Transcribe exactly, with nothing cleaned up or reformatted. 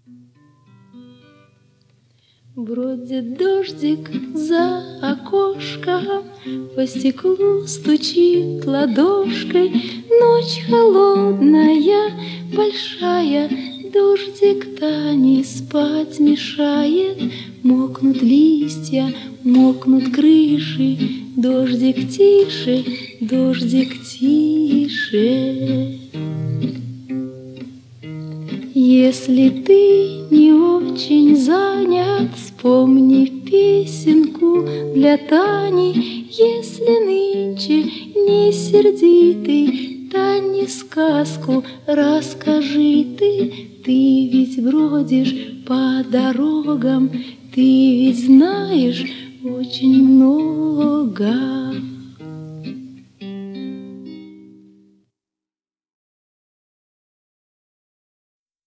Бродит дождик за окошком, по стеклу стучит ладошкой. Ночь холодная, большая, дождик-то не спать мешает. Мокнут листья, мокнут крыши, дождик тише, дождик тише. Если ты не очень занят, вспомни песенку для Тани. Если нынче не сердитый, Тане сказку расскажи ты. Ты ведь бродишь по дорогам, ты ведь знаешь очень много.